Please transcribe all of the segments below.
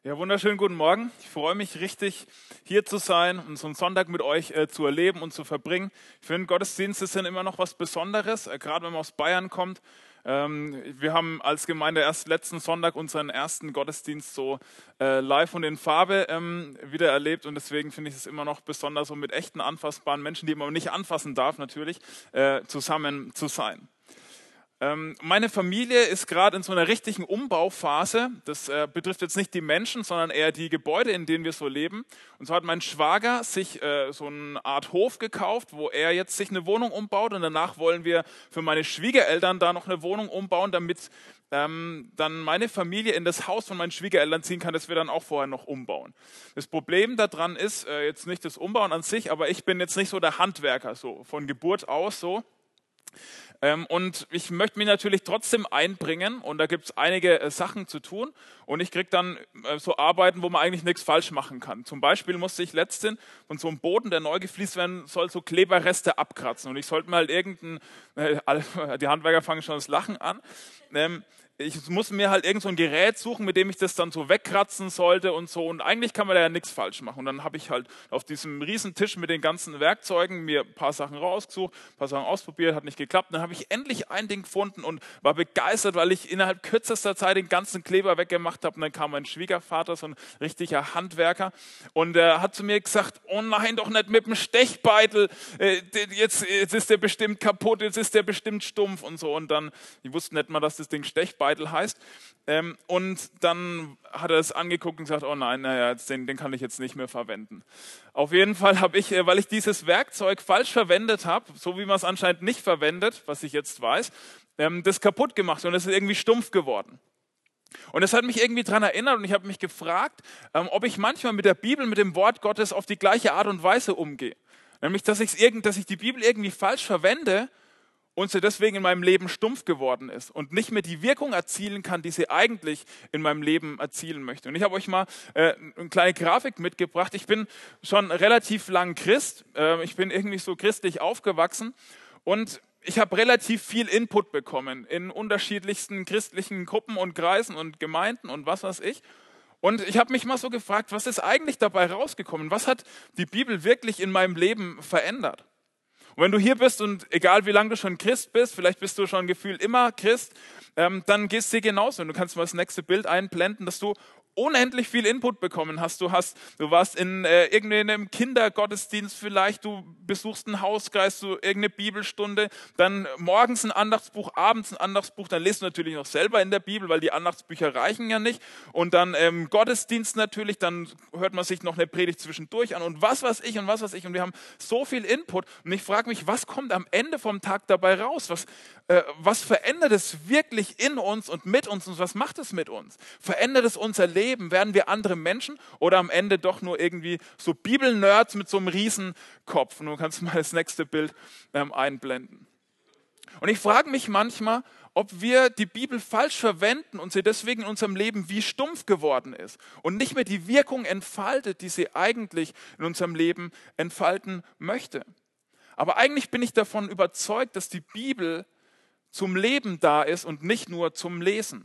Ja, wunderschönen guten Morgen. Ich freue mich richtig, hier zu sein und so einen Sonntag mit euch zu erleben und zu verbringen. Ich finde, Gottesdienste sind immer noch was Besonderes, gerade wenn man aus Bayern kommt. Wir haben als Gemeinde erst letzten Sonntag unseren ersten Gottesdienst so live und in Farbe wieder erlebt und deswegen finde ich es immer noch besonders, so mit echten, anfassbaren Menschen, die man nicht anfassen darf natürlich, zusammen zu sein. Meine Familie ist gerade in so einer richtigen Umbauphase. Das betrifft jetzt nicht die Menschen, sondern eher die Gebäude, in denen wir so leben. Und so hat mein Schwager sich so eine Art Hof gekauft, wo er jetzt sich eine Wohnung umbaut. Und danach wollen wir für meine Schwiegereltern da noch eine Wohnung umbauen, damit dann meine Familie in das Haus von meinen Schwiegereltern ziehen kann, das wir dann auch vorher noch umbauen. Das Problem daran ist jetzt nicht das Umbauen an sich, aber ich bin jetzt nicht so der Handwerker, so von Geburt aus so. Und ich möchte mich natürlich trotzdem einbringen und da gibt es einige Sachen zu tun und ich kriege dann so Arbeiten, wo man eigentlich nichts falsch machen kann. Zum Beispiel musste ich letztens von so einem Boden, der neu gefliest werden soll, so Kleberreste abkratzen und ich sollte mal halt die Handwerker fangen schon das Lachen an, ich muss mir halt irgend so ein Gerät suchen, mit dem ich das dann so wegkratzen sollte und so. Und eigentlich kann man da ja nichts falsch machen. Und dann habe ich halt auf diesem riesen Tisch mit den ganzen Werkzeugen mir ein paar Sachen rausgesucht, ein paar Sachen ausprobiert, hat nicht geklappt. Dann habe ich endlich ein Ding gefunden und war begeistert, weil ich innerhalb kürzester Zeit den ganzen Kleber weggemacht habe. Und dann kam mein Schwiegervater, so ein richtiger Handwerker. Und er hat zu mir gesagt, oh nein, doch nicht mit dem Stechbeitel. Jetzt ist der bestimmt kaputt, jetzt ist der bestimmt stumpf und so. Und dann, ich wusste nicht mal, dass das Ding Stechbeitel heißt. Und dann hat er es angeguckt und gesagt, oh nein, naja, den kann ich jetzt nicht mehr verwenden. Auf jeden Fall habe ich, weil ich dieses Werkzeug falsch verwendet habe, so wie man es anscheinend nicht verwendet, was ich jetzt weiß, das kaputt gemacht und es ist irgendwie stumpf geworden. Und das hat mich irgendwie daran erinnert und ich habe mich gefragt, ob ich manchmal mit der Bibel, mit dem Wort Gottes auf die gleiche Art und Weise umgehe. Nämlich, dass ich die Bibel irgendwie falsch verwende und sie deswegen in meinem Leben stumpf geworden ist und nicht mehr die Wirkung erzielen kann, die sie eigentlich in meinem Leben erzielen möchte. Und ich habe euch mal eine kleine Grafik mitgebracht. Ich bin schon relativ lang Christ. Ich bin irgendwie so christlich aufgewachsen und ich habe relativ viel Input bekommen in unterschiedlichsten christlichen Gruppen und Kreisen und Gemeinden und was weiß ich. Und ich habe mich mal so gefragt, was ist eigentlich dabei rausgekommen? Was hat die Bibel wirklich in meinem Leben verändert? Und wenn du hier bist und egal wie lange du schon Christ bist, vielleicht bist du schon gefühlt immer Christ, dann geht es dir genauso. Und du kannst mal das nächste Bild einblenden, dass du unendlich viel Input bekommen hast. Du warst in irgendeinem Kindergottesdienst vielleicht, du besuchst einen Hauskreis, du irgendeine Bibelstunde, dann morgens ein Andachtsbuch, abends ein Andachtsbuch, dann lest du natürlich noch selber in der Bibel, weil die Andachtsbücher reichen ja nicht. Und dann Gottesdienst natürlich, dann hört man sich noch eine Predigt zwischendurch an und was weiß ich und was weiß ich. Und wir haben so viel Input und ich frage mich, was kommt am Ende vom Tag dabei raus? Was verändert es wirklich in uns und mit uns und was macht es mit uns? Verändert es unser Leben? Werden wir andere Menschen oder am Ende doch nur irgendwie so Bibelnerds mit so einem Riesenkopf? Und du kannst mal das nächste Bild einblenden. Und ich frage mich manchmal, ob wir die Bibel falsch verwenden und sie deswegen in unserem Leben wie stumpf geworden ist und nicht mehr die Wirkung entfaltet, die sie eigentlich in unserem Leben entfalten möchte. Aber eigentlich bin ich davon überzeugt, dass die Bibel zum Leben da ist und nicht nur zum Lesen.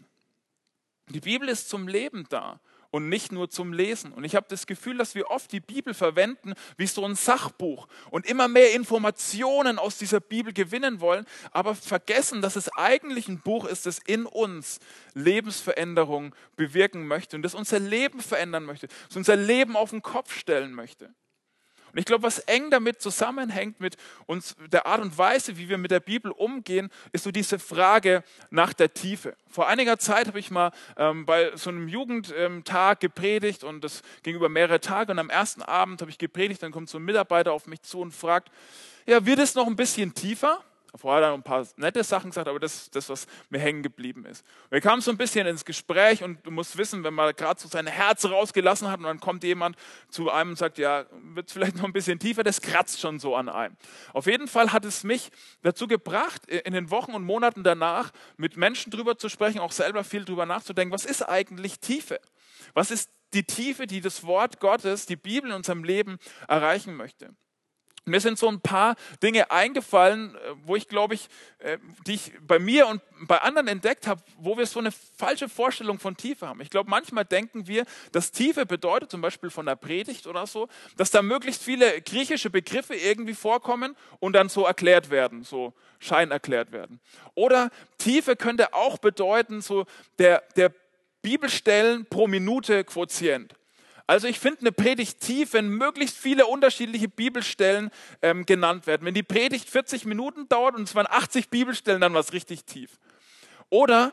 Die Bibel ist zum Leben da und nicht nur zum Lesen. Und ich habe das Gefühl, dass wir oft die Bibel verwenden wie so ein Sachbuch und immer mehr Informationen aus dieser Bibel gewinnen wollen, aber vergessen, dass es eigentlich ein Buch ist, das in uns Lebensveränderung bewirken möchte und das unser Leben verändern möchte, das unser Leben auf den Kopf stellen möchte. Und ich glaube, was eng damit zusammenhängt mit uns, der Art und Weise, wie wir mit der Bibel umgehen, ist so diese Frage nach der Tiefe. Vor einiger Zeit habe ich mal bei so einem Jugendtag gepredigt und das ging über mehrere Tage und am ersten Abend habe ich gepredigt, dann kommt so ein Mitarbeiter auf mich zu und fragt, ja, wird es noch ein bisschen tiefer? Vorher hat er noch ein paar nette Sachen gesagt, aber das ist das, was mir hängen geblieben ist. Und wir kamen so ein bisschen ins Gespräch und du musst wissen, wenn man gerade so sein Herz rausgelassen hat und dann kommt jemand zu einem und sagt, ja, wird es vielleicht noch ein bisschen tiefer, das kratzt schon so an einem. Auf jeden Fall hat es mich dazu gebracht, in den Wochen und Monaten danach mit Menschen drüber zu sprechen, auch selber viel drüber nachzudenken, was ist eigentlich Tiefe? Was ist die Tiefe, die das Wort Gottes, die Bibel in unserem Leben erreichen möchte? Mir sind so ein paar Dinge eingefallen, wo ich glaube die ich bei mir und bei anderen entdeckt habe, wo wir so eine falsche Vorstellung von Tiefe haben. Ich glaube, manchmal denken wir, dass Tiefe bedeutet, zum Beispiel von der Predigt oder so, dass da möglichst viele griechische Begriffe irgendwie vorkommen und dann so erklärt werden, so scheinerklärt werden. Oder Tiefe könnte auch bedeuten, so der Bibelstellen pro Minute Quotient. Also ich finde eine Predigt tief, wenn möglichst viele unterschiedliche Bibelstellen genannt werden. Wenn die Predigt 40 Minuten dauert und es waren 80 Bibelstellen, dann war es richtig tief. Oder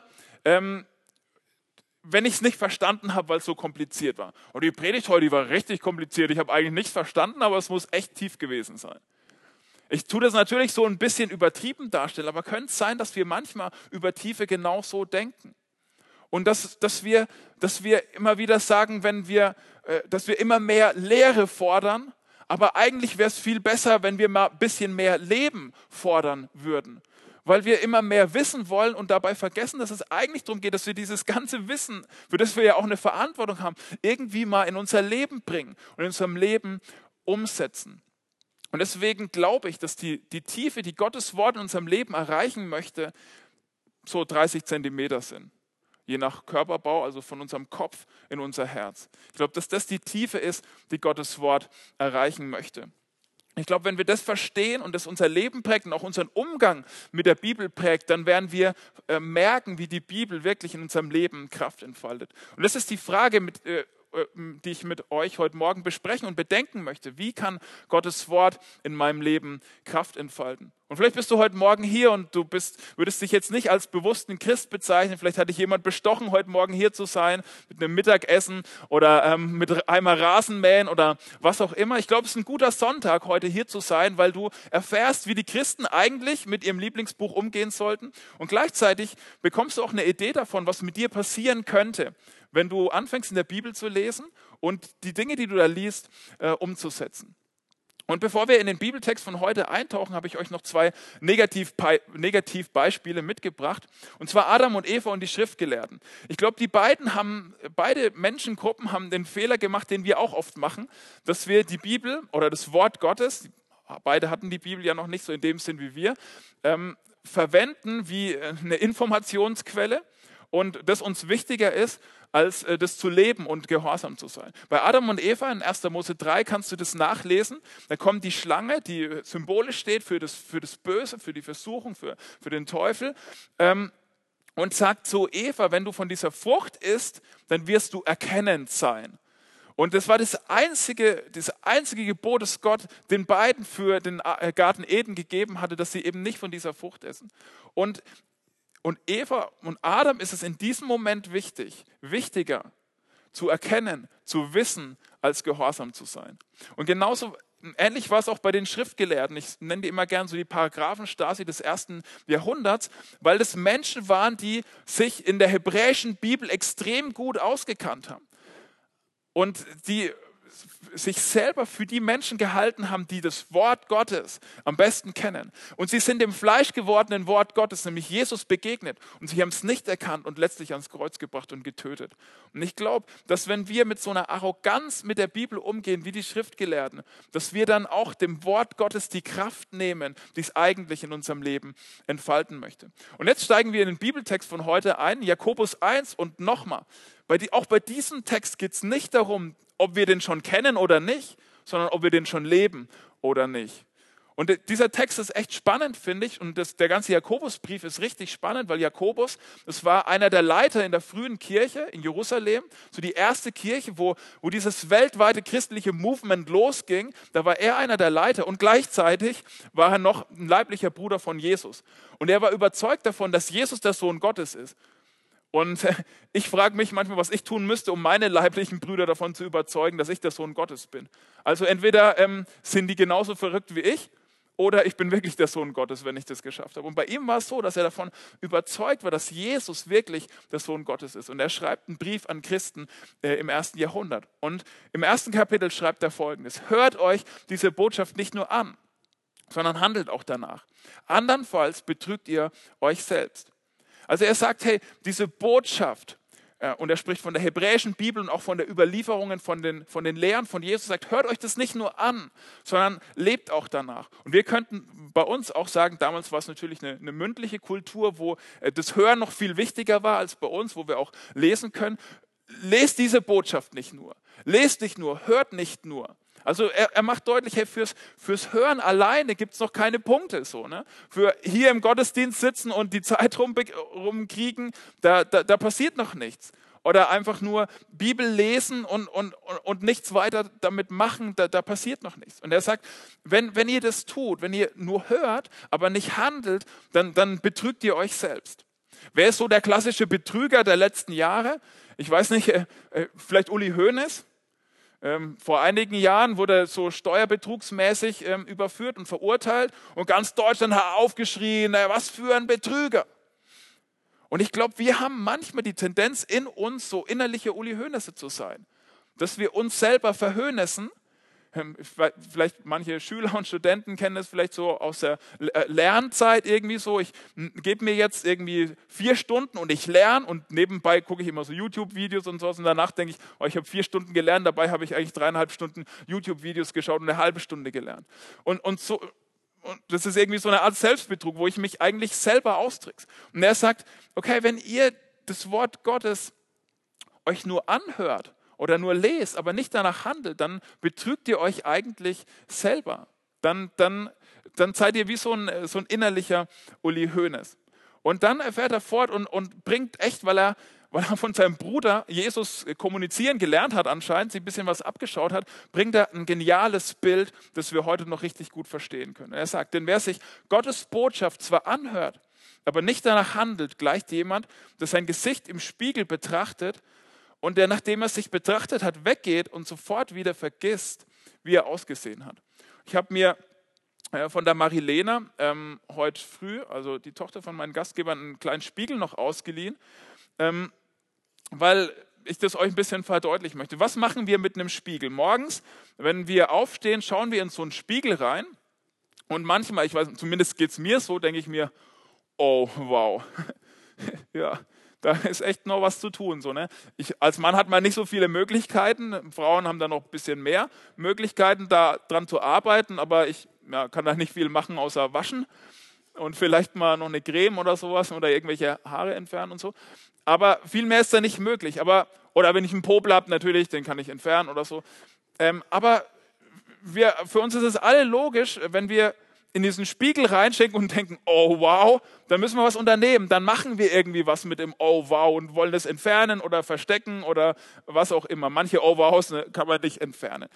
wenn ich es nicht verstanden habe, weil es so kompliziert war. Und die Predigt heute, die war richtig kompliziert. Ich habe eigentlich nichts verstanden, aber es muss echt tief gewesen sein. Ich tue das natürlich so ein bisschen übertrieben darstellen, aber könnte es sein, dass wir manchmal über Tiefe genauso denken? Und dass wir immer wieder sagen, dass wir immer mehr Lehre fordern, aber eigentlich wäre es viel besser, wenn wir mal ein bisschen mehr Leben fordern würden. Weil wir immer mehr wissen wollen und dabei vergessen, dass es eigentlich darum geht, dass wir dieses ganze Wissen, für das wir ja auch eine Verantwortung haben, irgendwie mal in unser Leben bringen und in unserem Leben umsetzen. Und deswegen glaube ich, dass die Tiefe, die Gottes Wort in unserem Leben erreichen möchte, so 30 Zentimeter sind. Je nach Körperbau, also von unserem Kopf in unser Herz. Ich glaube, dass das die Tiefe ist, die Gottes Wort erreichen möchte. Ich glaube, wenn wir das verstehen und das unser Leben prägt und auch unseren Umgang mit der Bibel prägt, dann werden wir merken, wie die Bibel wirklich in unserem Leben Kraft entfaltet. Und das ist die Frage, die ich mit euch heute Morgen besprechen und bedenken möchte. Wie kann Gottes Wort in meinem Leben Kraft entfalten? Und vielleicht bist du heute Morgen hier und würdest dich jetzt nicht als bewussten Christ bezeichnen. Vielleicht hat dich jemand bestochen, heute Morgen hier zu sein, mit einem Mittagessen oder mit einmal Rasenmähen oder was auch immer. Ich glaube, es ist ein guter Sonntag, heute hier zu sein, weil du erfährst, wie die Christen eigentlich mit ihrem Lieblingsbuch umgehen sollten. Und gleichzeitig bekommst du auch eine Idee davon, was mit dir passieren könnte, wenn du anfängst, in der Bibel zu lesen und die Dinge, die du da liest, umzusetzen. Und bevor wir in den Bibeltext von heute eintauchen, habe ich euch noch zwei Negativbeispiele mitgebracht. Und zwar Adam und Eva und die Schriftgelehrten. Ich glaube, beide Menschengruppen haben den Fehler gemacht, den wir auch oft machen, dass wir die Bibel oder das Wort Gottes, beide hatten die Bibel ja noch nicht so in dem Sinn wie wir, verwenden wie eine Informationsquelle. Und das uns wichtiger ist, als das zu leben und gehorsam zu sein. Bei Adam und Eva in 1. Mose 3 kannst du das nachlesen. Da kommt die Schlange, die symbolisch steht für das Böse, für die Versuchung, für den Teufel. Und sagt zu Eva, wenn du von dieser Frucht isst, dann wirst du erkennend sein. Und das war das einzige Gebot, das Gott den beiden für den Garten Eden gegeben hatte, dass sie eben nicht von dieser Frucht essen. Und Eva und Adam ist es in diesem Moment wichtiger zu erkennen, zu wissen, als gehorsam zu sein. Und genauso ähnlich war es auch bei den Schriftgelehrten. Ich nenne die immer gern so die Paragraphenstasi des 1. Jahrhunderts, weil das Menschen waren, die sich in der hebräischen Bibel extrem gut ausgekannt haben. Und die sich selber für die Menschen gehalten haben, die das Wort Gottes am besten kennen. Und sie sind dem fleischgewordenen Wort Gottes, nämlich Jesus, begegnet. Und sie haben es nicht erkannt und letztlich ans Kreuz gebracht und getötet. Und ich glaube, dass wenn wir mit so einer Arroganz mit der Bibel umgehen, wie die Schriftgelehrten, dass wir dann auch dem Wort Gottes die Kraft nehmen, die es eigentlich in unserem Leben entfalten möchte. Und jetzt steigen wir in den Bibeltext von heute ein, Jakobus 1 und nochmal. Auch bei diesem Text geht es nicht darum, ob wir den schon kennen oder nicht, sondern ob wir den schon leben oder nicht. Und dieser Text ist echt spannend, finde ich. Und der ganze Jakobusbrief ist richtig spannend, weil Jakobus, das war einer der Leiter in der frühen Kirche in Jerusalem, so die erste Kirche, wo dieses weltweite christliche Movement losging. Da war er einer der Leiter und gleichzeitig war er noch ein leiblicher Bruder von Jesus. Und er war überzeugt davon, dass Jesus der Sohn Gottes ist. Und ich frage mich manchmal, was ich tun müsste, um meine leiblichen Brüder davon zu überzeugen, dass ich der Sohn Gottes bin. Also entweder sind die genauso verrückt wie ich oder ich bin wirklich der Sohn Gottes, wenn ich das geschafft habe. Und bei ihm war es so, dass er davon überzeugt war, dass Jesus wirklich der Sohn Gottes ist. Und er schreibt einen Brief an Christen im 1. Jahrhundert. Und im 1. Kapitel schreibt er Folgendes: Hört euch diese Botschaft nicht nur an, sondern handelt auch danach. Andernfalls betrügt ihr euch selbst. Also er sagt, hey, diese Botschaft, Und er spricht von der hebräischen Bibel und auch von der Überlieferungen von den Lehren von Jesus. Er sagt, hört euch das nicht nur an, sondern lebt auch danach. Und wir könnten bei uns auch sagen, damals war es natürlich eine mündliche Kultur, wo das Hören noch viel wichtiger war als bei uns, wo wir auch lesen können. Lest diese Botschaft nicht nur. Lest nicht nur, hört nicht nur. Also er macht deutlich, hey, fürs Hören alleine gibt es noch keine Punkte. So, ne? Für hier im Gottesdienst sitzen und die Zeit rumkriegen, da passiert noch nichts. Oder einfach nur Bibel lesen und nichts weiter damit machen, da passiert noch nichts. Und er sagt, wenn ihr das tut, wenn ihr nur hört, aber nicht handelt, dann betrügt ihr euch selbst. Wer ist so der klassische Betrüger der letzten Jahre? Ich weiß nicht, vielleicht Uli Hoeneß. Vor einigen Jahren wurde er so steuerbetrugsmäßig überführt und verurteilt und ganz Deutschland hat aufgeschrien, was für ein Betrüger. Und ich glaube, wir haben manchmal die Tendenz in uns, so innerliche Uli Hoeneße zu sein, dass wir uns selber verhöhnessen. Vielleicht manche Schüler und Studenten kennen das vielleicht so aus der Lernzeit irgendwie so. Ich gebe mir jetzt irgendwie 4 Stunden und ich lerne und nebenbei gucke ich immer so YouTube-Videos und so und danach denke ich, oh, ich habe 4 Stunden gelernt, dabei habe ich eigentlich 3,5 Stunden YouTube-Videos geschaut und eine halbe Stunde gelernt. Und das ist irgendwie so eine Art Selbstbetrug, wo ich mich eigentlich selber austrickse. Und er sagt, okay, wenn ihr das Wort Gottes euch nur anhört, oder nur lest, aber nicht danach handelt, dann betrügt ihr euch eigentlich selber. Dann seid ihr wie so ein innerlicher Uli Hoeneß. Und dann fährt er fort und bringt echt, weil er von seinem Bruder Jesus kommunizieren gelernt hat anscheinend, sich ein bisschen was abgeschaut hat, bringt er ein geniales Bild, das wir heute noch richtig gut verstehen können. Er sagt, denn wer sich Gottes Botschaft zwar anhört, aber nicht danach handelt, gleicht jemand, der sein Gesicht im Spiegel betrachtet und der, nachdem er sich betrachtet hat, weggeht und sofort wieder vergisst, wie er ausgesehen hat. Ich habe mir von der Marilena heute früh, also die Tochter von meinen Gastgebern, einen kleinen Spiegel noch ausgeliehen, weil ich das euch ein bisschen verdeutlichen möchte. Was machen wir mit einem Spiegel? Morgens, wenn wir aufstehen, schauen wir in so einen Spiegel rein und manchmal, ich weiß, zumindest geht es mir so, denke ich mir, oh wow, ja, da ist echt noch was zu tun. So, ne? Als Mann hat man nicht so viele Möglichkeiten. Frauen haben da noch ein bisschen mehr Möglichkeiten, da dran zu arbeiten. Aber ich kann da nicht viel machen, außer waschen und vielleicht mal noch eine Creme oder sowas oder irgendwelche Haare entfernen und so. Aber viel mehr ist da nicht möglich. Oder wenn ich einen Popel habe, natürlich, den kann ich entfernen oder so. Aber für uns ist es alle logisch, wenn wir in diesen Spiegel reinstecken und denken, oh wow, dann müssen wir was unternehmen. Dann machen wir irgendwie was mit dem oh wow und wollen das entfernen oder verstecken oder was auch immer. Manche oh wows kann man nicht entfernen.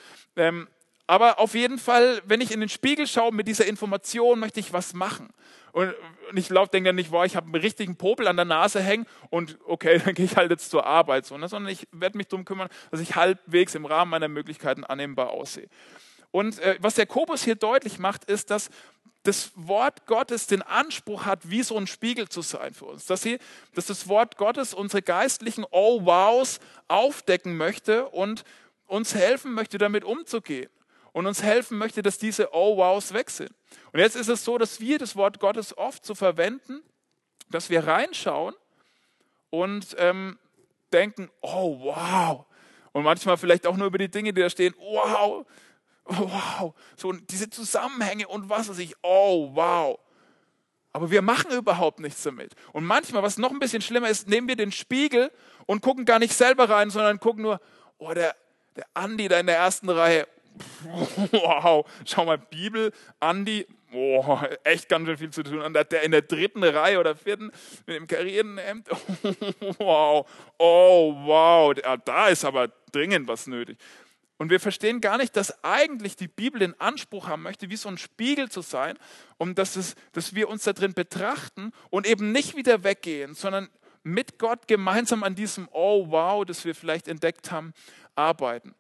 Aber auf jeden Fall, wenn ich in den Spiegel schaue mit dieser Information, möchte ich was machen. Und ich denke dann nicht, wow, ich habe einen richtigen Popel an der Nase hängen und okay, dann gehe ich halt jetzt zur Arbeit. Sondern ich werde mich darum kümmern, dass ich halbwegs im Rahmen meiner Möglichkeiten annehmbar aussehe. Und was Jakobus hier deutlich macht, ist, dass das Wort Gottes den Anspruch hat, wie so ein Spiegel zu sein für uns. Dass das Wort Gottes unsere geistlichen Oh-Wows aufdecken möchte und uns helfen möchte, damit umzugehen. Und uns helfen möchte, dass diese Oh-Wows weg sind. Und jetzt ist es so, dass wir das Wort Gottes oft so verwenden, dass wir reinschauen und denken, oh wow. Und manchmal vielleicht auch nur über die Dinge, die da stehen, wow. Wow, so diese Zusammenhänge und was weiß ich, oh wow. Aber wir machen überhaupt nichts damit. Und manchmal, was noch ein bisschen schlimmer ist, nehmen wir den Spiegel und gucken gar nicht selber rein, sondern gucken nur, oh, der Andi da in der ersten Reihe, wow, schau mal, Bibel, Andi, oh, echt ganz schön viel zu tun. Und der in der 3. Reihe oder 4. mit dem karierten Hemd, wow, oh wow, da ist aber dringend was nötig. Und wir verstehen gar nicht, dass eigentlich die Bibel den Anspruch haben möchte, wie so ein Spiegel zu sein, und dass wir uns da drin betrachten und eben nicht wieder weggehen, sondern mit Gott gemeinsam an diesem Oh wow, das wir vielleicht entdeckt haben, arbeiten.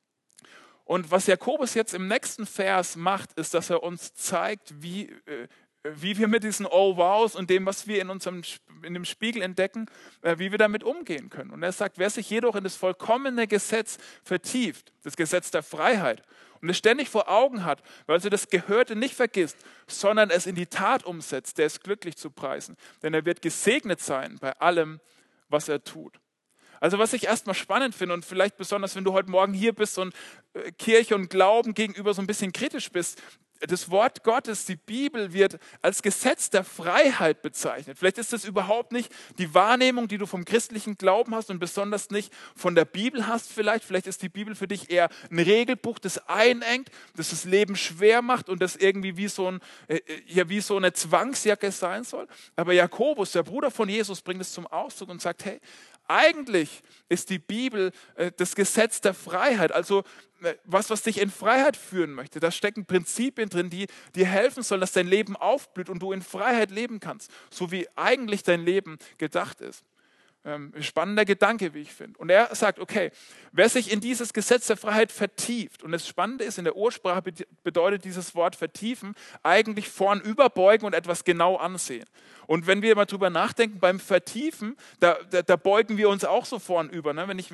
Und was Jakobus jetzt im nächsten Vers macht, ist, dass er uns zeigt, wie wir mit diesen Oh wows und dem, was wir in dem Spiegel entdecken, wie wir damit umgehen können. Und er sagt, wer sich jedoch in das vollkommene Gesetz vertieft, das Gesetz der Freiheit, und es ständig vor Augen hat, weil er das Gehörte nicht vergisst, sondern es in die Tat umsetzt, der ist glücklich zu preisen. Denn er wird gesegnet sein bei allem, was er tut. Also was ich erstmal spannend finde und vielleicht besonders, wenn du heute Morgen hier bist und Kirche und Glauben gegenüber so ein bisschen kritisch bist, das Wort Gottes, die Bibel wird als Gesetz der Freiheit bezeichnet. Vielleicht ist das überhaupt nicht die Wahrnehmung, die du vom christlichen Glauben hast und besonders nicht von der Bibel hast vielleicht. Vielleicht ist die Bibel für dich eher ein Regelbuch, das einengt, das das Leben schwer macht und das irgendwie wie so eine Zwangsjacke sein soll. Aber Jakobus, der Bruder von Jesus, bringt es zum Ausdruck und sagt, hey, eigentlich ist die Bibel das Gesetz der Freiheit, also was dich in Freiheit führen möchte. Da stecken Prinzipien drin, die dir helfen sollen, dass dein Leben aufblüht und du in Freiheit leben kannst, so wie eigentlich dein Leben gedacht ist. Spannender Gedanke, wie ich finde. Und er sagt, okay, wer sich in dieses Gesetz der Freiheit vertieft, und das Spannende ist, in der Ursprache bedeutet dieses Wort vertiefen eigentlich vornüberbeugen und etwas genau ansehen. Und wenn wir mal drüber nachdenken, beim Vertiefen, da beugen wir uns auch so vornüber. Ne? Wenn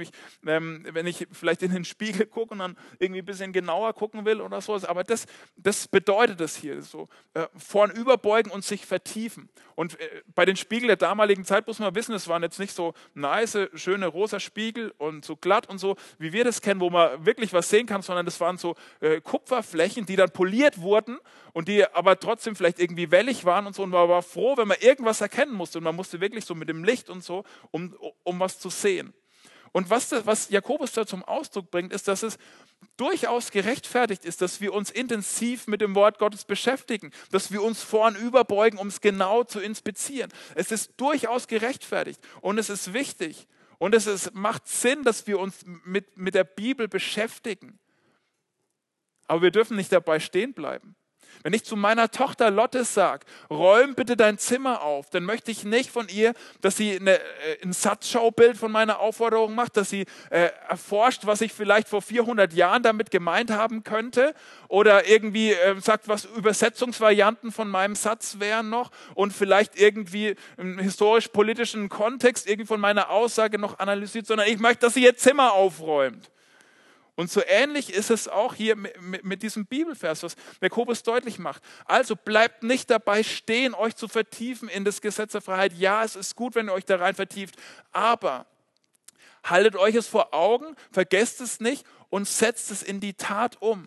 ich vielleicht in den Spiegel gucke und dann irgendwie ein bisschen genauer gucken will oder so. Aber das bedeutet es hier so. Vornüberbeugen und sich vertiefen. Und bei den Spiegeln der damaligen Zeit muss man wissen, es waren jetzt nicht so nice, schöne rosa Spiegel und so glatt und so, wie wir das kennen, wo man wirklich was sehen kann, sondern das waren so Kupferflächen, die dann poliert wurden und die aber trotzdem vielleicht irgendwie wellig waren und so. Und man war froh, wenn man irgendwas erkennen musste. Und man musste wirklich so mit dem Licht und so, um was zu sehen. Und was Jakobus da zum Ausdruck bringt, ist, dass es durchaus gerechtfertigt ist, dass wir uns intensiv mit dem Wort Gottes beschäftigen, dass wir uns vornüberbeugen, um es genau zu inspizieren. Es ist durchaus gerechtfertigt und es ist wichtig und macht Sinn, dass wir uns mit der Bibel beschäftigen. Aber wir dürfen nicht dabei stehen bleiben. Wenn ich zu meiner Tochter Lotte sage, räum bitte dein Zimmer auf, dann möchte ich nicht von ihr, dass sie ein Satzschaubild von meiner Aufforderung macht, dass sie erforscht, was ich vielleicht vor 400 Jahren damit gemeint haben könnte oder irgendwie sagt, was Übersetzungsvarianten von meinem Satz wären noch und vielleicht irgendwie im historisch-politischen Kontext irgendwie von meiner Aussage noch analysiert, sondern ich möchte, dass sie ihr Zimmer aufräumt. Und so ähnlich ist es auch hier mit diesem Bibelvers, was Jakobus deutlich macht. Also bleibt nicht dabei stehen, euch zu vertiefen in das Gesetz der Freiheit. Ja, es ist gut, wenn ihr euch da rein vertieft, aber haltet euch es vor Augen, vergesst es nicht und setzt es in die Tat um.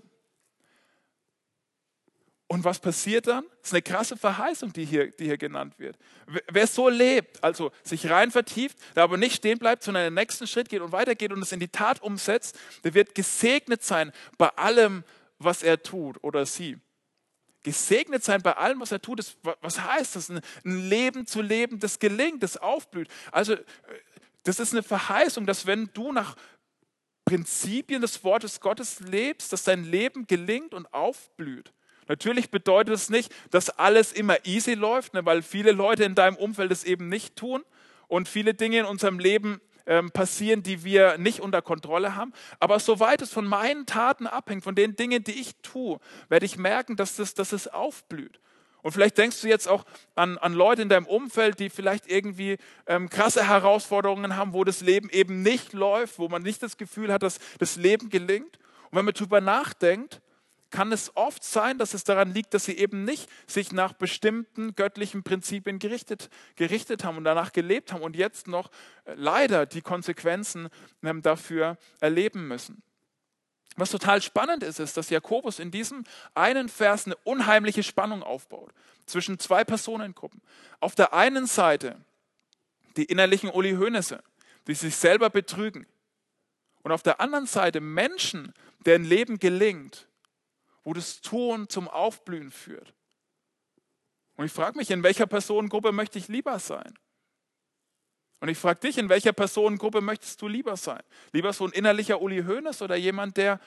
Und was passiert dann? Das ist eine krasse Verheißung, die hier genannt wird. Wer so lebt, also sich rein vertieft, der aber nicht stehen bleibt, sondern den nächsten Schritt geht und weitergeht und es in die Tat umsetzt, der wird gesegnet sein bei allem, was er tut oder sie. Gesegnet sein bei allem, was er tut. Was heißt das? Ein Leben zu leben, das gelingt, das aufblüht. Also das ist eine Verheißung, dass wenn du nach Prinzipien des Wortes Gottes lebst, dass dein Leben gelingt und aufblüht. Natürlich bedeutet es nicht, dass alles immer easy läuft, weil viele Leute in deinem Umfeld es eben nicht tun und viele Dinge in unserem Leben passieren, die wir nicht unter Kontrolle haben. Aber soweit es von meinen Taten abhängt, von den Dingen, die ich tue, werde ich merken, dass es aufblüht. Und vielleicht denkst du jetzt auch an Leute in deinem Umfeld, die vielleicht irgendwie krasse Herausforderungen haben, wo das Leben eben nicht läuft, wo man nicht das Gefühl hat, dass das Leben gelingt. Und wenn man darüber nachdenkt, kann es oft sein, dass es daran liegt, dass sie eben nicht sich nach bestimmten göttlichen Prinzipien gerichtet haben und danach gelebt haben und jetzt noch leider die Konsequenzen dafür erleben müssen. Was total spannend ist, dass Jakobus in diesem einen Vers eine unheimliche Spannung aufbaut zwischen zwei Personengruppen. Auf der einen Seite die innerlichen Uli Hoeneße, die sich selber betrügen. Und auf der anderen Seite Menschen, deren Leben gelingt, wo das Tun zum Aufblühen führt. Und ich frage mich, in welcher Personengruppe möchte ich lieber sein? Und ich frage dich, in welcher Personengruppe möchtest du lieber sein? Lieber so ein innerlicher Uli Hoeneß oder jemand, der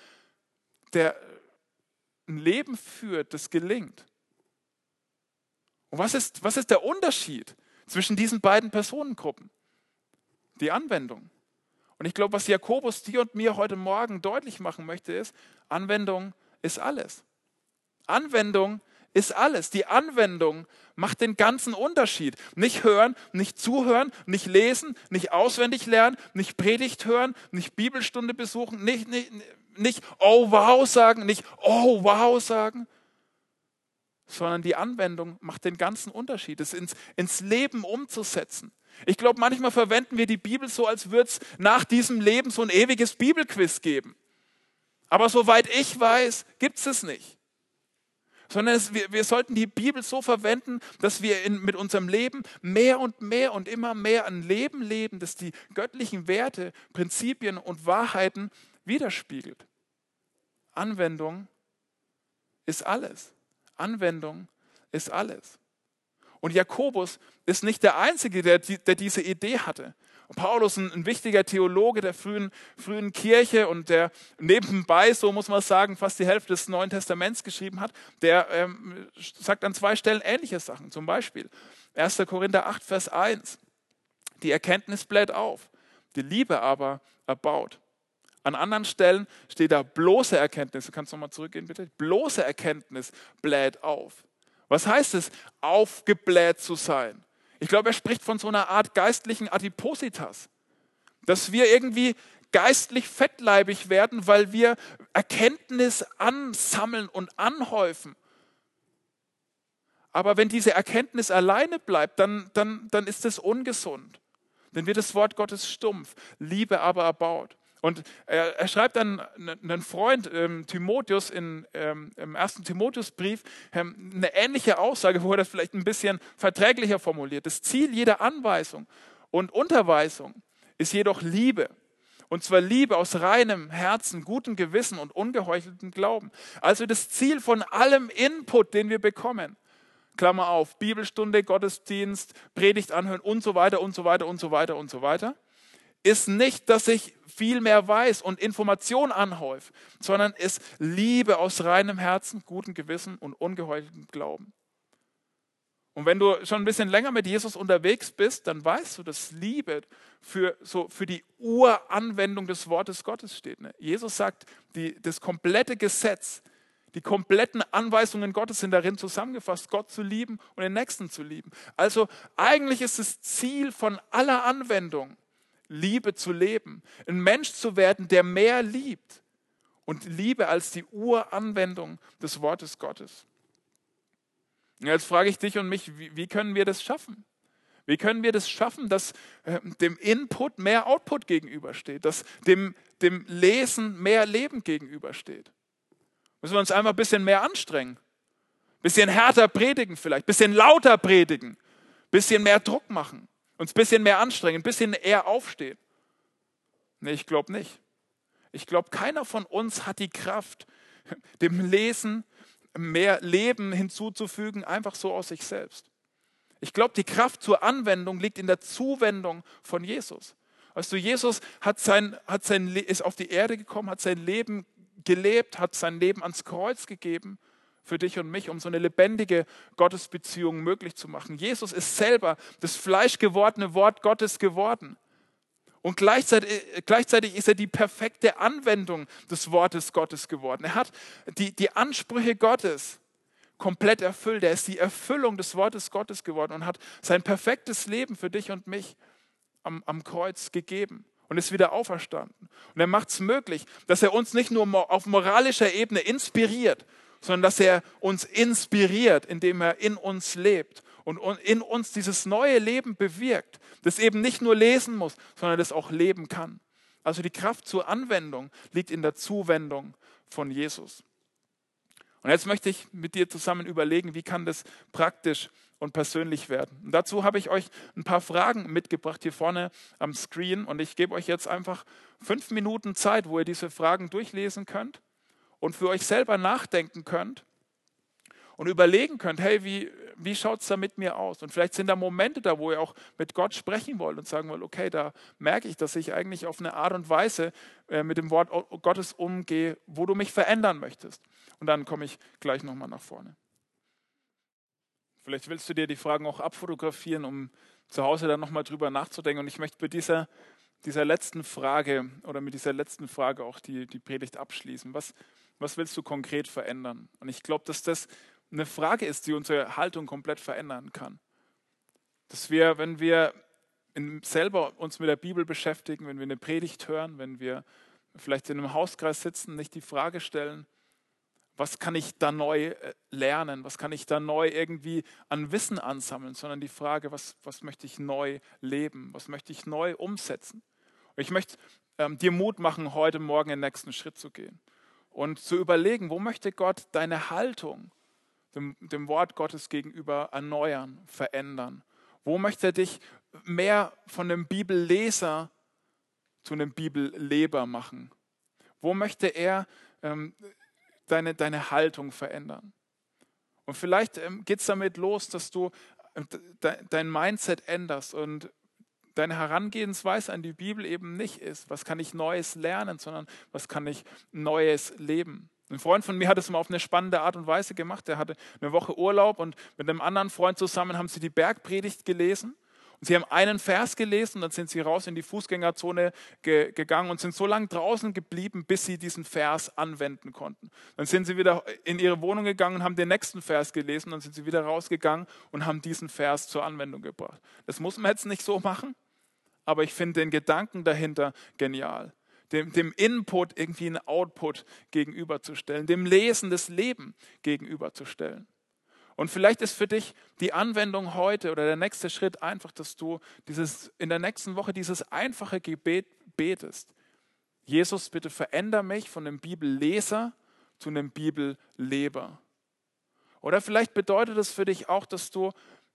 ein Leben führt, das gelingt? Und was ist der Unterschied zwischen diesen beiden Personengruppen? Die Anwendung. Und ich glaube, was Jakobus dir und mir heute Morgen deutlich machen möchte, ist, Anwendung ist alles. Anwendung ist alles. Die Anwendung macht den ganzen Unterschied. Nicht hören, nicht zuhören, nicht lesen, nicht auswendig lernen, nicht Predigt hören, nicht Bibelstunde besuchen, nicht oh wow sagen, nicht oh wow sagen, sondern die Anwendung macht den ganzen Unterschied. Es ins Leben umzusetzen. Ich glaube, manchmal verwenden wir die Bibel so, als würde es nach diesem Leben so ein ewiges Bibelquiz geben. Aber soweit ich weiß, gibt es nicht. Sondern wir sollten die Bibel so verwenden, dass wir mit unserem Leben mehr und immer mehr ein Leben leben, das die göttlichen Werte, Prinzipien und Wahrheiten widerspiegelt. Anwendung ist alles. Anwendung ist alles. Und Jakobus ist nicht der Einzige, der diese Idee hatte. Und Paulus, ein wichtiger Theologe der frühen Kirche und der nebenbei, so muss man sagen, fast die Hälfte des Neuen Testaments geschrieben hat, der sagt an 2 Stellen ähnliche Sachen. Zum Beispiel 1. Korinther 8, Vers 1. Die Erkenntnis bläht auf, die Liebe aber erbaut. An anderen Stellen steht da bloße Erkenntnis. Du kannst nochmal zurückgehen, bitte. Bloße Erkenntnis bläht auf. Was heißt es, aufgebläht zu sein? Ich glaube, er spricht von so einer Art geistlichen Adipositas. Dass wir irgendwie geistlich fettleibig werden, weil wir Erkenntnis ansammeln und anhäufen. Aber wenn diese Erkenntnis alleine bleibt, dann ist es ungesund. Dann wird das Wort Gottes stumpf, Liebe aber erbaut. Und er schreibt dann einen Freund, Timotheus, im 1. Timotheusbrief, eine ähnliche Aussage, wo er das vielleicht ein bisschen verträglicher formuliert. Das Ziel jeder Anweisung und Unterweisung ist jedoch Liebe. Und zwar Liebe aus reinem Herzen, gutem Gewissen und ungeheucheltem Glauben. Also das Ziel von allem Input, den wir bekommen, Klammer auf, Bibelstunde, Gottesdienst, Predigt anhören und so weiter und so weiter und so weiter und so weiter, ist nicht, dass ich viel mehr weiß und Information anhäufe, sondern ist Liebe aus reinem Herzen, gutem Gewissen und ungeheucheltem Glauben. Und wenn du schon ein bisschen länger mit Jesus unterwegs bist, dann weißt du, dass Liebe für die Uranwendung des Wortes Gottes steht. Ne? Jesus sagt, das komplette Gesetz, die kompletten Anweisungen Gottes sind darin zusammengefasst, Gott zu lieben und den Nächsten zu lieben. Also eigentlich ist das Ziel von aller Anwendung, Liebe zu leben, ein Mensch zu werden, der mehr liebt und Liebe als die Uranwendung des Wortes Gottes. Jetzt frage ich dich und mich, wie können wir das schaffen? Wie können wir das schaffen, dass dem Input mehr Output gegenübersteht, dass dem Lesen mehr Leben gegenübersteht? Müssen wir uns einfach ein bisschen mehr anstrengen, ein bisschen härter predigen vielleicht, ein bisschen lauter predigen, ein bisschen mehr Druck machen. Uns ein bisschen mehr anstrengen, ein bisschen eher aufstehen. Nee, ich glaube nicht. Ich glaube, keiner von uns hat die Kraft, dem Lesen mehr Leben hinzuzufügen, einfach so aus sich selbst. Ich glaube, die Kraft zur Anwendung liegt in der Zuwendung von Jesus. Weißt du, Jesus ist auf die Erde gekommen, hat sein Leben gelebt, hat sein Leben ans Kreuz gegeben, für dich und mich, um so eine lebendige Gottesbeziehung möglich zu machen. Jesus ist selber das fleischgewordene Wort Gottes geworden. Und gleichzeitig ist er die perfekte Anwendung des Wortes Gottes geworden. Er hat die Ansprüche Gottes komplett erfüllt. Er ist die Erfüllung des Wortes Gottes geworden und hat sein perfektes Leben für dich und mich am Kreuz gegeben und ist wieder auferstanden. Und er macht es möglich, dass er uns nicht nur auf moralischer Ebene inspiriert, sondern dass er uns inspiriert, indem er in uns lebt und in uns dieses neue Leben bewirkt, das eben nicht nur lesen muss, sondern das auch leben kann. Also die Kraft zur Anwendung liegt in der Zuwendung von Jesus. Und jetzt möchte ich mit dir zusammen überlegen, wie kann das praktisch und persönlich werden. Und dazu habe ich euch ein paar Fragen mitgebracht hier vorne am Screen und ich gebe euch jetzt einfach 5 Minuten Zeit, wo ihr diese Fragen durchlesen könnt und für euch selber nachdenken könnt und überlegen könnt, hey, wie schaut es da mit mir aus? Und vielleicht sind da Momente da, wo ihr auch mit Gott sprechen wollt und sagen wollt, okay, da merke ich, dass ich eigentlich auf eine Art und Weise mit dem Wort Gottes umgehe, wo du mich verändern möchtest. Und dann komme ich gleich nochmal nach vorne. Vielleicht willst du dir die Fragen auch abfotografieren, um zu Hause dann nochmal drüber nachzudenken. Und ich möchte bei dieser letzten Frage oder mit dieser letzten Frage auch die Predigt abschließen. Was willst du konkret verändern? Und ich glaube, dass das eine Frage ist, die unsere Haltung komplett verändern kann. Dass wir, wenn wir selber uns mit der Bibel beschäftigen, wenn wir eine Predigt hören, wenn wir vielleicht in einem Hauskreis sitzen, nicht die Frage stellen, was kann ich da neu lernen, was kann ich da neu irgendwie an Wissen ansammeln, sondern die Frage, was möchte ich neu leben, was möchte ich neu umsetzen. Und ich möchte dir Mut machen, heute Morgen den nächsten Schritt zu gehen und zu überlegen, wo möchte Gott deine Haltung dem Wort Gottes gegenüber erneuern, verändern. Wo möchte er dich mehr von einem Bibelleser zu einem Bibelleber machen? Wo möchte er deine Haltung verändern? Und vielleicht geht es damit los, dass du dein Mindset änderst und deine Herangehensweise an die Bibel eben nicht ist, was kann ich Neues lernen, sondern was kann ich Neues leben. Ein Freund von mir hat es mal auf eine spannende Art und Weise gemacht. Er hatte eine Woche Urlaub und mit einem anderen Freund zusammen haben sie die Bergpredigt gelesen. Und sie haben einen Vers gelesen, dann sind sie raus in die Fußgängerzone gegangen und sind so lange draußen geblieben, bis sie diesen Vers anwenden konnten. Dann sind sie wieder in ihre Wohnung gegangen und haben den nächsten Vers gelesen, dann sind sie wieder rausgegangen und haben diesen Vers zur Anwendung gebracht. Das muss man jetzt nicht so machen, aber ich finde den Gedanken dahinter genial. Dem Input irgendwie einen Output gegenüberzustellen, dem Lesen des Leben gegenüberzustellen. Und vielleicht ist für dich die Anwendung heute oder der nächste Schritt einfach, dass du in der nächsten Woche dieses einfache Gebet betest. Jesus, bitte veränder mich von einem Bibelleser zu einem Bibelleber. Oder vielleicht bedeutet es für dich auch, dass du,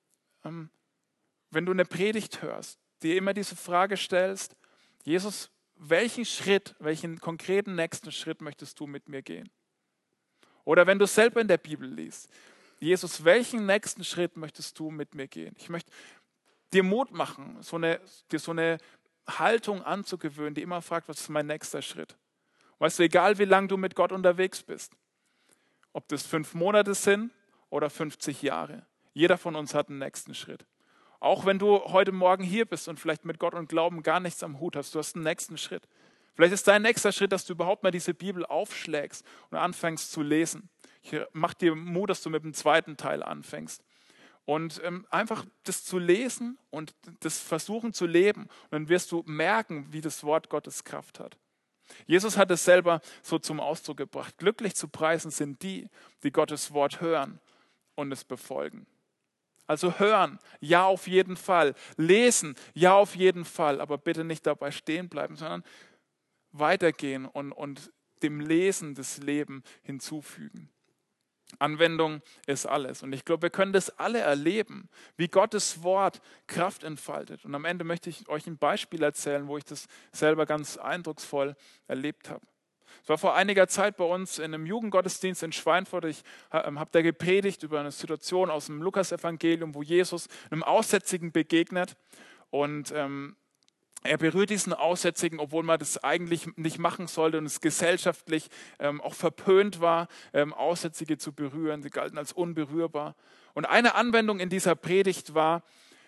wenn du eine Predigt hörst, dir immer diese Frage stellst, Jesus, welchen konkreten nächsten Schritt möchtest du mit mir gehen? Oder wenn du selber in der Bibel liest, Jesus, welchen nächsten Schritt möchtest du mit mir gehen? Ich möchte dir Mut machen, dir so eine Haltung anzugewöhnen, die immer fragt, was ist mein nächster Schritt? Weißt du, egal wie lange du mit Gott unterwegs bist, ob das 5 Monate sind oder 50 Jahre, jeder von uns hat einen nächsten Schritt. Auch wenn du heute Morgen hier bist und vielleicht mit Gott und Glauben gar nichts am Hut hast, du hast einen nächsten Schritt. Vielleicht ist dein nächster Schritt, dass du überhaupt mal diese Bibel aufschlägst und anfängst zu lesen. Ich mache dir Mut, dass du mit dem zweiten Teil anfängst. Und einfach das zu lesen und das versuchen zu leben. Und dann wirst du merken, wie das Wort Gottes Kraft hat. Jesus hat es selber so zum Ausdruck gebracht. Glücklich zu preisen sind die, die Gottes Wort hören und es befolgen. Also hören, ja auf jeden Fall. Lesen, ja auf jeden Fall. Aber bitte nicht dabei stehen bleiben, sondern weitergehen und dem Lesen das Leben hinzufügen. Anwendung ist alles. Und ich glaube, wir können das alle erleben, wie Gottes Wort Kraft entfaltet. Und am Ende möchte ich euch ein Beispiel erzählen, wo ich das selber ganz eindrucksvoll erlebt habe. Es war vor einiger Zeit bei uns in einem Jugendgottesdienst in Schweinfurt. Ich habe da gepredigt über eine Situation aus dem Lukasevangelium, wo Jesus einem Aussätzigen begegnet und er berührt diesen Aussätzigen, obwohl man das eigentlich nicht machen sollte und es gesellschaftlich auch verpönt war, Aussätzige zu berühren. Sie galten als unberührbar. Und eine Anwendung in dieser Predigt war,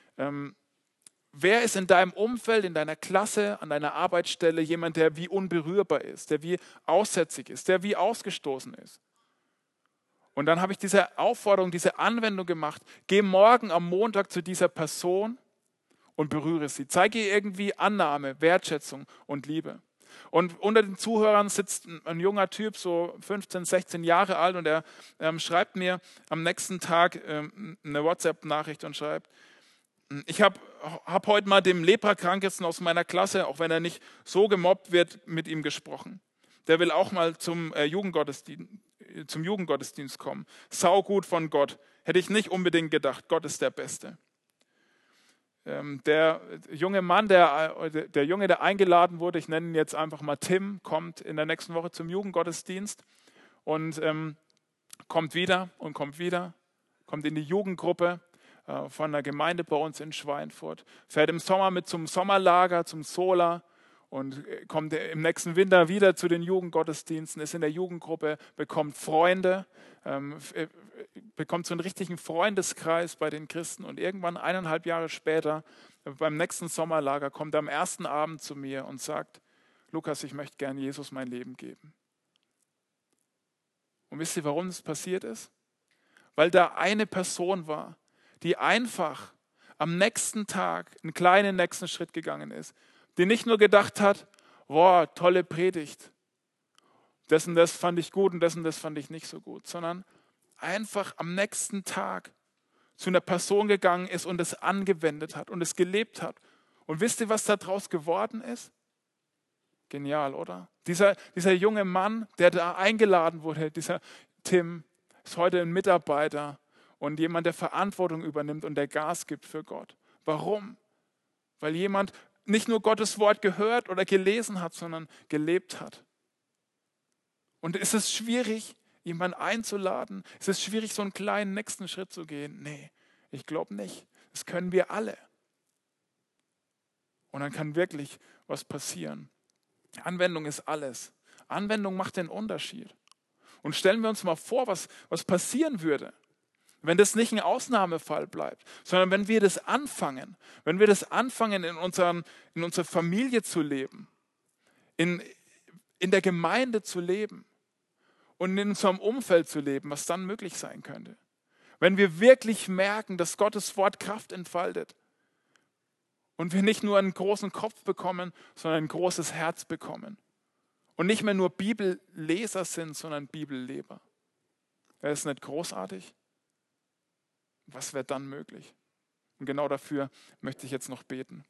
wer ist in deinem Umfeld, in deiner Klasse, an deiner Arbeitsstelle jemand, der wie unberührbar ist, der wie aussätzig ist, der wie ausgestoßen ist? Und dann habe ich diese Aufforderung, diese Anwendung gemacht, geh morgen am Montag zu dieser Person und berühre sie. Zeige ihr irgendwie Annahme, Wertschätzung und Liebe. Und unter den Zuhörern sitzt ein junger Typ, so 15, 16 Jahre alt, und er schreibt mir am nächsten Tag eine WhatsApp-Nachricht und schreibt, ich habe heute mal dem Leprakrankesten aus meiner Klasse, auch wenn er nicht so gemobbt wird, mit ihm gesprochen. Der will auch mal zum Jugendgottesdienst kommen. Saugut von Gott. Hätte ich nicht unbedingt gedacht. Gott ist der Beste. Der junge Mann, der Junge, der eingeladen wurde, ich nenne ihn jetzt einfach mal Tim, kommt in der nächsten Woche zum Jugendgottesdienst und kommt wieder, kommt in die Jugendgruppe von einer Gemeinde bei uns in Schweinfurt, fährt im Sommer mit zum Sommerlager, zum Sola und kommt im nächsten Winter wieder zu den Jugendgottesdiensten, ist in der Jugendgruppe, bekommt Freunde, bekommt so einen richtigen Freundeskreis bei den Christen und irgendwann 1,5 Jahre später, beim nächsten Sommerlager, kommt er am ersten Abend zu mir und sagt, Lukas, ich möchte gern Jesus mein Leben geben. Und wisst ihr, warum das passiert ist? Weil da eine Person war, die einfach am nächsten Tag einen kleinen nächsten Schritt gegangen ist, die nicht nur gedacht hat, boah, tolle Predigt, das und das fand ich gut und das fand ich nicht so gut, sondern einfach am nächsten Tag zu einer Person gegangen ist und es angewendet hat und es gelebt hat. Und wisst ihr, was daraus geworden ist? Genial, oder? Dieser junge Mann, der da eingeladen wurde, dieser Tim, ist heute ein Mitarbeiter und jemand, der Verantwortung übernimmt und der Gas gibt für Gott. Warum? Weil jemand nicht nur Gottes Wort gehört oder gelesen hat, sondern gelebt hat. Und ist es schwierig, jemanden einzuladen? Ist es schwierig, so einen kleinen nächsten Schritt zu gehen? Nee, ich glaube nicht. Das können wir alle. Und dann kann wirklich was passieren. Anwendung ist alles. Anwendung macht den Unterschied. Und stellen wir uns mal vor, was passieren würde, wenn das nicht ein Ausnahmefall bleibt, sondern wenn wir das anfangen, in unserer Familie zu leben, in der Gemeinde zu leben und in unserem Umfeld zu leben, was dann möglich sein könnte. Wenn wir wirklich merken, dass Gottes Wort Kraft entfaltet und wir nicht nur einen großen Kopf bekommen, sondern ein großes Herz bekommen und nicht mehr nur Bibelleser sind, sondern Bibelleber. Wäre das nicht großartig? Was wäre dann möglich? Und genau dafür möchte ich jetzt noch beten.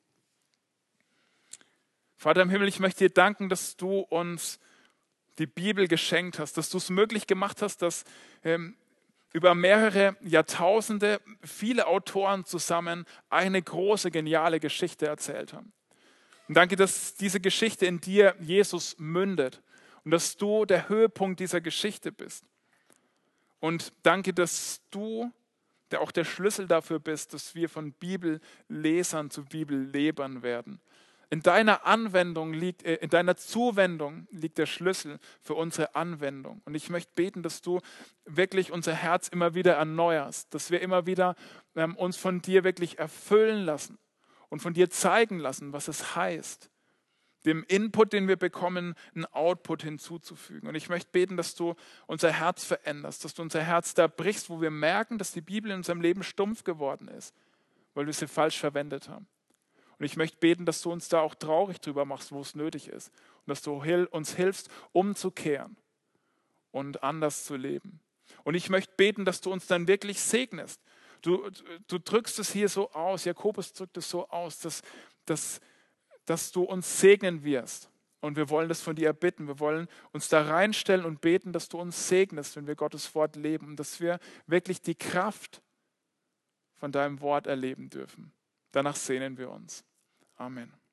Vater im Himmel, ich möchte dir danken, dass du uns die Bibel geschenkt hast, dass du es möglich gemacht hast, dass über mehrere Jahrtausende viele Autoren zusammen eine große, geniale Geschichte erzählt haben. Und danke, dass diese Geschichte in dir, Jesus, mündet und dass du der Höhepunkt dieser Geschichte bist. Und danke, dass du auch der Schlüssel dafür bist, dass wir von Bibellesern zu Bibellebern werden. In deiner Zuwendung liegt der Schlüssel für unsere Anwendung. Und ich möchte beten, dass du wirklich unser Herz immer wieder erneuerst, dass wir immer wieder uns von dir wirklich erfüllen lassen und von dir zeigen lassen, was es heißt, dem Input, den wir bekommen, einen Output hinzuzufügen. Und ich möchte beten, dass du unser Herz veränderst, dass du unser Herz da brichst, wo wir merken, dass die Bibel in unserem Leben stumpf geworden ist, weil wir sie falsch verwendet haben. Und ich möchte beten, dass du uns da auch traurig drüber machst, wo es nötig ist. Und dass du uns hilfst, umzukehren und anders zu leben. Und ich möchte beten, dass du uns dann wirklich segnest. Du drückst es hier so aus, Jakobus drückt es so aus, dass du uns segnen wirst. Und wir wollen das von dir erbitten. Wir wollen uns da reinstellen und beten, dass du uns segnest, wenn wir Gottes Wort leben. Und dass wir wirklich die Kraft von deinem Wort erleben dürfen. Danach sehnen wir uns. Amen.